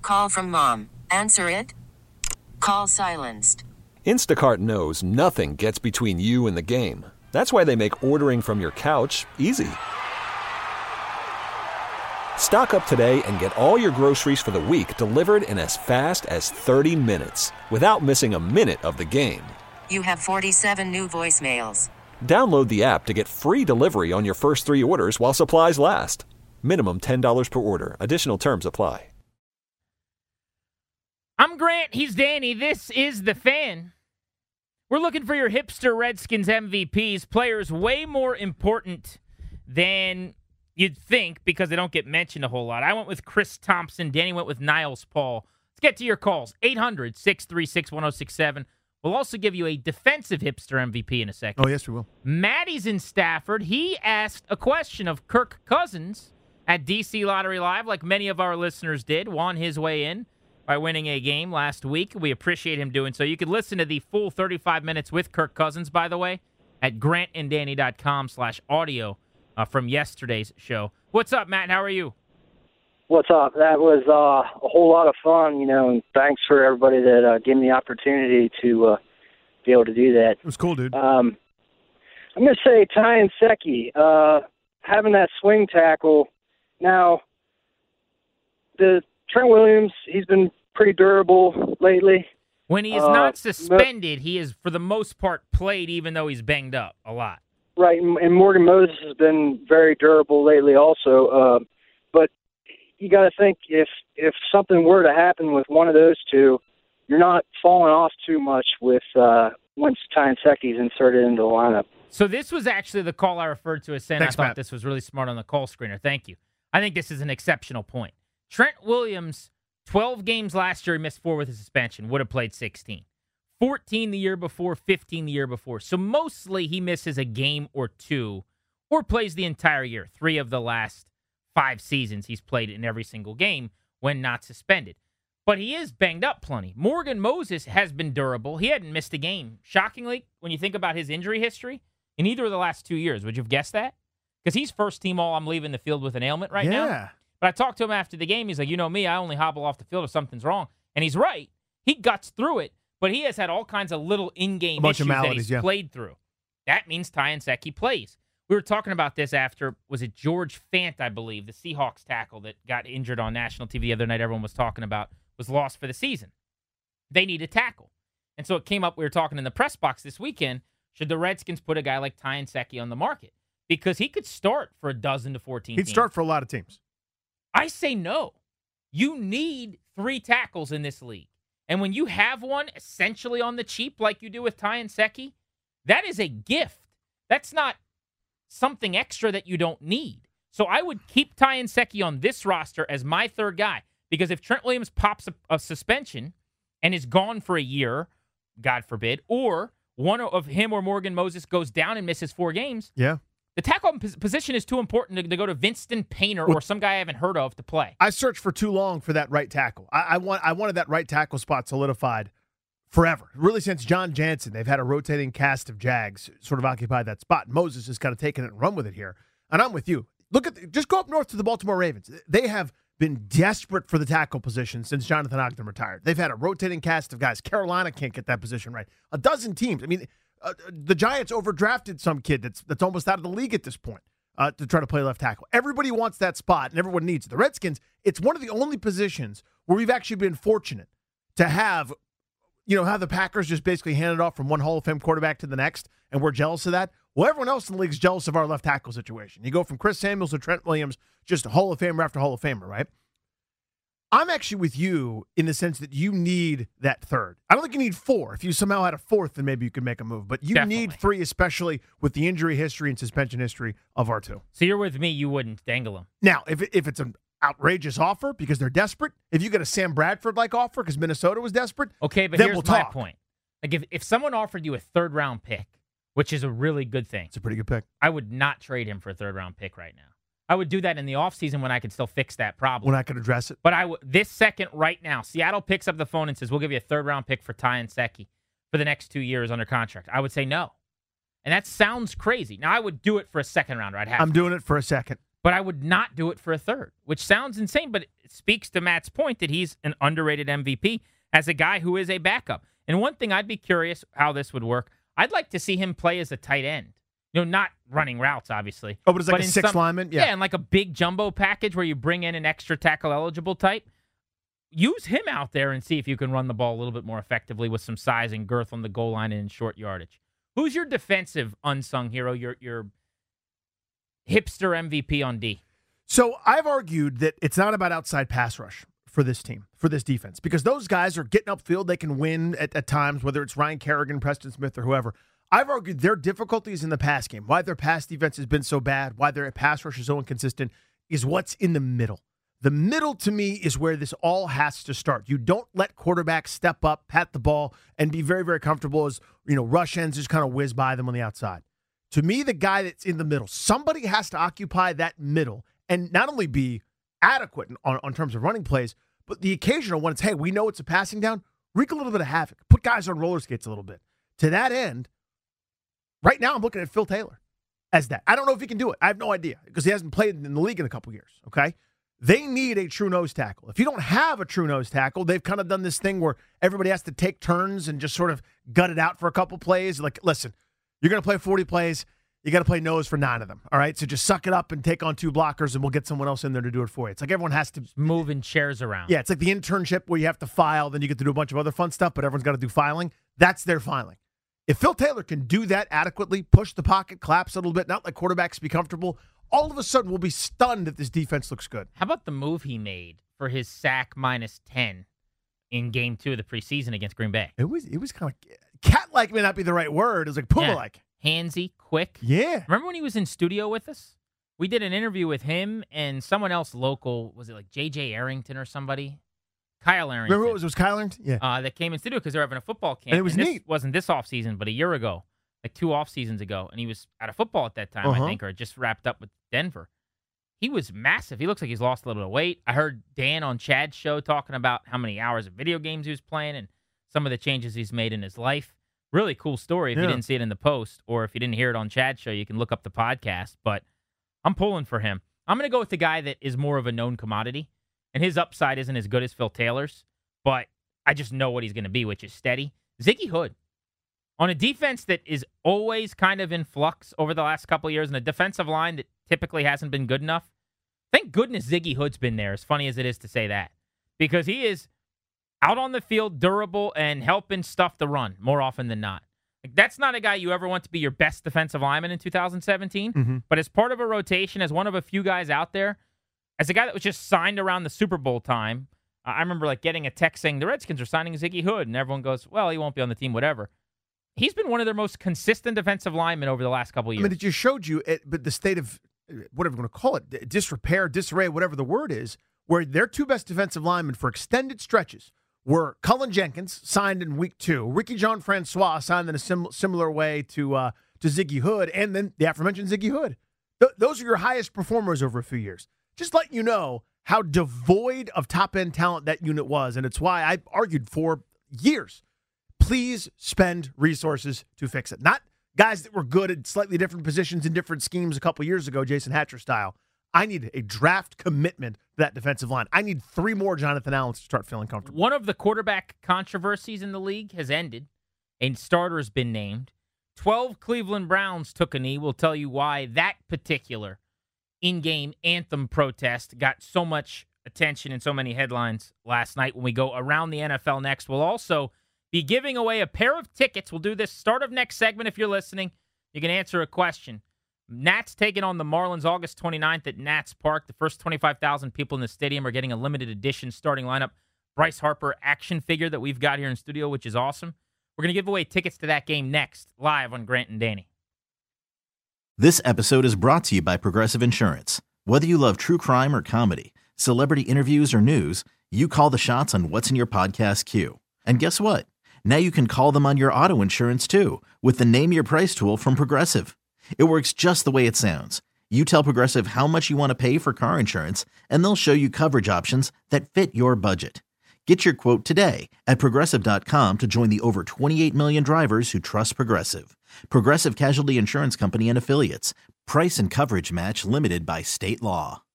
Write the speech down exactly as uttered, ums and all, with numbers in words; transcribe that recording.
Call from mom. Answer it. Call silenced. Instacart knows nothing gets between you and the game. That's why they make ordering from your couch easy. Stock up today and get all your groceries for the week delivered in as fast as thirty minutes without missing a minute of the game. You have forty-seven new voicemails. Download the app to get free delivery on your first three orders while supplies last. Minimum ten dollars per order. Additional terms apply. I'm Grant. He's Danny. This is The Fan. We're looking for your hipster Redskins M V Ps, players way more important than you'd think because they don't get mentioned a whole lot. I went with Chris Thompson. Danny went with Niles Paul. Let's get to your calls. eight hundred, six three six, one oh six seven. We'll also give you a defensive hipster M V P in a second. Oh, yes, we will. Maddie's in Stafford. He asked a question of Kirk Cousins at D C Lottery Live, like many of our listeners did, won his way in by winning a game last week. We appreciate him doing so. You can listen to the full thirty-five minutes with Kirk Cousins, by the way, at grantanddanny.com slash audio uh, from yesterday's show. What's up, Matt? How are you? What's up? That was uh, a whole lot of fun, you know, and thanks for everybody that uh, gave me the opportunity to uh, be able to do that. It was cool, dude. Um, I'm going to say Ty and Secchi, uh, having that swing tackle. Now, the Trent Williams, he's been pretty durable lately. When he is uh, not suspended, he is, for the most part, played even though he's banged up a lot. Right, and Morgan Moses has been very durable lately also. Uh, but you got to think if if something were to happen with one of those two, you're not falling off too much with uh, once Ty and Secchi's inserted into the lineup. So this was actually the call I referred to as saying Thanks, I thought Matt. this was really smart on the call screener. Thank you. I think this is an exceptional point. Trent Williams, twelve games last year, he missed four with a suspension, would have played sixteen. fourteen the year before, fifteen the year before. So mostly he misses a game or two or plays the entire year. Three of the last five seasons he's played in every single game when not suspended. But he is banged up plenty. Morgan Moses has been durable. He hadn't missed a game. Shockingly, when you think about his injury history, in either of the last two years, would you have guessed that? Because he's first team all I'm leaving the field with an ailment right yeah. now. Yeah. But I talked to him after the game. He's like, you know me, I only hobble off the field if something's wrong. And he's right. He guts through it, but he has had all kinds of little in-game issues that he's yeah. played through. That means Ty and Secchi plays. We were talking about this after, was it George Fant, I believe, the Seahawks tackle that got injured on national T V the other night everyone was talking about, was lost for the season. They need a tackle. And so it came up, we were talking in the press box this weekend, should the Redskins put a guy like Ty and Secchi on the market? Because he could start for a dozen to fourteen He'd teams. start for a lot of teams. I say no. You need three tackles in this league. And when you have one essentially on the cheap like you do with Ty and Secchi, that is a gift. That's not something extra that you don't need. So I would keep Ty and Secchi on this roster as my third guy because if Trent Williams pops a, a suspension and is gone for a year, God forbid, or one of him or Morgan Moses goes down and misses four games, Yeah. the tackle pos- position is too important to, to go to Winston Painter or some guy I haven't heard of to play. I searched for too long for that right tackle. I, I want I wanted that right tackle spot solidified forever. Really, since John Jansen, they've had a rotating cast of Jags sort of occupy that spot. Moses has kind of taken it and run with it here. And I'm with you. Look at the, just go up north to the Baltimore Ravens. They have been desperate for the tackle position since Jonathan Ogden retired. They've had a rotating cast of guys. Carolina can't get that position right. A dozen teams. I mean, uh, the Giants overdrafted some kid that's that's almost out of the league at this point uh, to try to play left tackle. Everybody wants that spot, and everyone needs it. The Redskins, it's one of the only positions where we've actually been fortunate to have, you know, have the Packers just basically hand it off from one Hall of Fame quarterback to the next, and we're jealous of that. Well, everyone else in the league is jealous of our left tackle situation. You go from Chris Samuels to Trent Williams, just Hall of Famer after Hall of Famer, right? I'm actually with you in the sense that you need that third. I don't think you need four. If you somehow had a fourth, then maybe you could make a move. But you Definitely. need three, especially with the injury history and suspension history of R two. So you're with me, you wouldn't dangle him. Now, if it, if it's an outrageous offer because they're desperate, if you get a Sam Bradford-like offer because Minnesota was desperate, Okay, but then here's we'll my talk. point. Like if, if someone offered you a third-round pick, which is a really good thing, It's a pretty good pick. I would not trade him for a third-round pick right now. I would do that in the offseason when I could still fix that problem. When I could address it. But I w- this second right now, Seattle picks up the phone and says, we'll give you a third-round pick for Ty and Secchi for the next two years under contract. I would say no. And that sounds crazy. Now, I would do it for a second rounder. I'd have I'm to. doing it for a second. but I would not do it for a third, which sounds insane, but it speaks to Matt's point that he's an underrated M V P as a guy who is a backup. And one thing I'd be curious how this would work, I'd like to see him play as a tight end. You know, not running routes, obviously. Oh, but it's like but a in six some, lineman? Yeah. Yeah, and like a big jumbo package where you bring in an extra tackle-eligible type. Use him out there and see if you can run the ball a little bit more effectively with some size and girth on the goal line and in short yardage. Who's your defensive unsung hero, your your hipster M V P on D? So I've argued that it's not about outside pass rush for this team, for this defense, because those guys are getting upfield. They can win at, at times, whether it's Ryan Kerrigan, Preston Smith, or whoever. I've argued their difficulties in the pass game, why their pass defense has been so bad, why their pass rush is so inconsistent, is what's in the middle. The middle, to me, is where this all has to start. You don't let quarterbacks step up, pat the ball, and be very, very comfortable as, you know, rush ends just kind of whiz by them on the outside. To me, the guy that's in the middle, somebody has to occupy that middle and not only be adequate on, on terms of running plays, but the occasional one, it's, hey, we know it's a passing down, wreak a little bit of havoc, put guys on roller skates a little bit. To that end, right now I'm looking at Phil Taylor as that. I don't know if he can do it. I have no idea because he hasn't played in the league in a couple years, okay? They need a true nose tackle. If you don't have a true nose tackle, they've kind of done this thing where everybody has to take turns and just sort of gut it out for a couple plays. Like, listen, you're going to play forty plays. You got to play nose for nine of them, all right? So just suck it up and take on two blockers, and we'll get someone else in there to do it for you. It's like everyone has to... Moving chairs around. Yeah, it's like the internship where you have to file, then you get to do a bunch of other fun stuff, but everyone's got to do filing. That's their filing. If Phil Taylor can do that adequately, push the pocket, collapse a little bit, not let quarterbacks be comfortable, all of a sudden we'll be stunned if this defense looks good. How about the move he made for his sack minus ten in game two of the preseason against Green Bay? It was it was kind of... Cat-like may not be the right word. It was like Puma-like. Yeah. Handsy, quick. Yeah. Remember when he was in studio with us? We did an interview with him and someone else local. Was it like J J Arrington or somebody? Kyle Arrington. Remember what it was? It was Kyle Arrington? Yeah. Uh, that came in studio because they were having a football camp. And it was and this neat. Wasn't this offseason, but a year ago, like two off seasons ago. And he was out of football at that time, uh-huh. I think, or just wrapped up with Denver. He was massive. He looks like he's lost a little bit of weight. I heard Dan on Chad's show talking about how many hours of video games he was playing and some of the changes he's made in his life. Really cool story if yeah. you didn't see it in the post, or if you didn't hear it on Chad's show, you can look up the podcast. But I'm pulling for him. I'm going to go with the guy that is more of a known commodity, and his upside isn't as good as Phil Taylor's, but I just know what he's going to be, which is steady. Ziggy Hood. On a defense that is always kind of in flux over the last couple of years, and a defensive line that typically hasn't been good enough, thank goodness Ziggy Hood's been there, as funny as it is to say that, because he is out on the field, durable, and helping stuff the run more often than not. Like, that's not a guy you ever want to be your best defensive lineman in two thousand seventeen, mm-hmm. but as part of a rotation, as one of a few guys out there, as a guy that was just signed around the Super Bowl time, uh, I remember like getting a text saying the Redskins are signing Ziggy Hood, and everyone goes, well, he won't be on the team, whatever. He's been one of their most consistent defensive linemen over the last couple of years. I mean, it just showed you, it, but the state of, whatever you want to call it, disrepair, disarray, whatever the word is, where their two best defensive linemen for extended stretches were Cullen Jenkins, signed in week two. Ricky Jean-Francois signed in a sim- similar way to uh, to Ziggy Hood, and then the aforementioned Ziggy Hood. Th- those are your highest performers over a few years. Just letting you know how devoid of top-end talent that unit was, and it's why I argued for years. Please spend resources to fix it. Not guys that were good at slightly different positions in different schemes a couple years ago, Jason Hatcher style. I need a draft commitment to that defensive line. I need three more Jonathan Allens to start feeling comfortable. One of the quarterback controversies in the league has ended. A starter has been named. Twelve Cleveland Browns took a knee. We'll tell you why that particular in-game anthem protest got so much attention and so many headlines last night. When we go around the N F L next, we'll also be giving away a pair of tickets. We'll do this start of next segment. If you're listening, you can answer a question. Nats taking on the Marlins August twenty-ninth at Nats Park. The first twenty-five thousand people in the stadium are getting a limited edition starting lineup Bryce Harper action figure that we've got here in studio, which is awesome. We're going to give away tickets to that game next, live on Grant and Danny. This episode is brought to you by Progressive Insurance. Whether you love true crime or comedy, celebrity interviews or news, you call the shots on what's in your podcast queue. And guess what? Now you can call them on your auto insurance too with the Name Your Price tool from Progressive. It works just the way it sounds. You tell Progressive how much you want to pay for car insurance, and they'll show you coverage options that fit your budget. Get your quote today at Progressive dot com to join the over twenty-eight million drivers who trust Progressive. Progressive Casualty Insurance Company and Affiliates. Price and coverage match limited by state law.